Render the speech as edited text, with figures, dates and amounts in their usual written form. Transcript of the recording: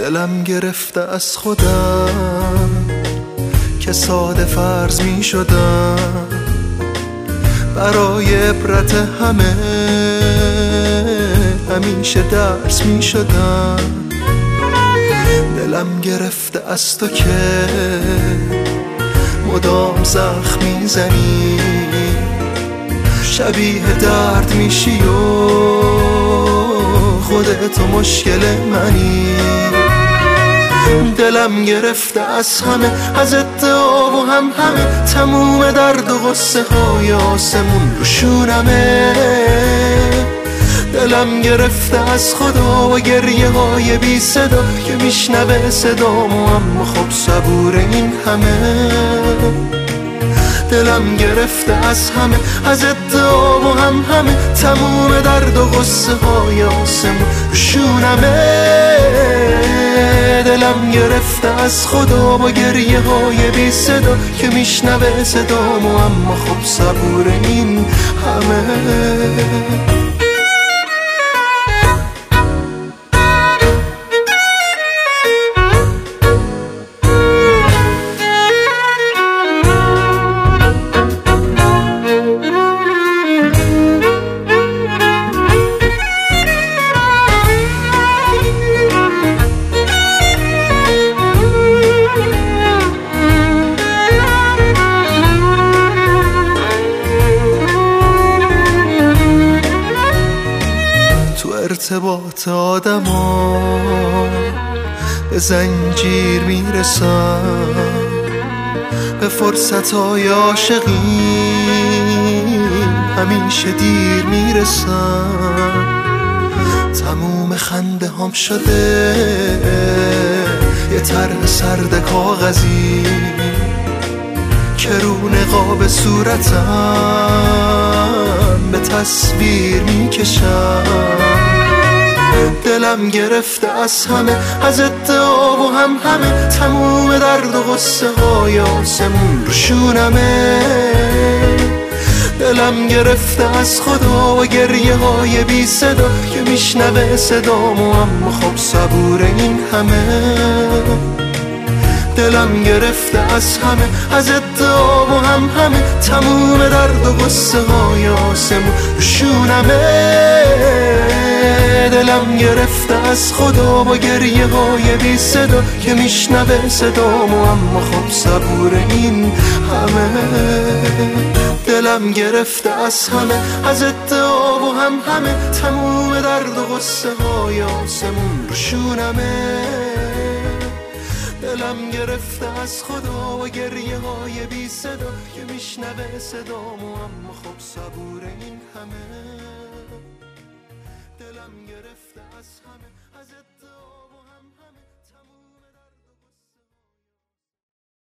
دلم گرفته از خودم که ساده فرض می شدم، برای عبرت همه همیشه درس می شدم. دلم گرفته از تو که مدام زخم می زنی، شبیه درد میشی و خودتو مشکل منی. دلم گرفته از همه، از ادعا و همه، تموم درد و غصه های آسمون رو شونمه. دلم گرفته از خدا و گریه های بی صدا که میشنوه صدامو، اما خب صبور این همه. دلم گرفته از همه، از ادعا و همه، تموم درد و غصه های آسمون رو شونمه. دلم گرفته از خدا با گریه های بی صدا که میشنوه صدامو، اما خب صبور این همه. ارتباط آدما به زنجیر میرسن، به فرصتهای عاشقی همیشه دیر میرسن. تموم خنده هم شده یه طرح سرد کاغذی که رو نقاب صورتم به تصویر میکشن. دلم گرفته از همه، از ادعا و همه، تموم درد و غصه های آسمون رو شونمه. دلم گرفته از خدا و گریه های بی صدا که میشنوه صدامو، اما خب صبور این همه. دلم گرفته از همه، از ادعا و همه، تموم درد و غصه های آسمون رو شونمه. دلم گرفته از خدا با گریه های بی صدا که میشنوه صدامو، اما خب صبور این همه. دلم گرفته از همه، از ادعا و همه، تموم درد و غصه های آسمون رو شونمه. دلم گرفته از خدا و گریه های بی صدا که میشنوه صدامو، اما خب صبور این همه.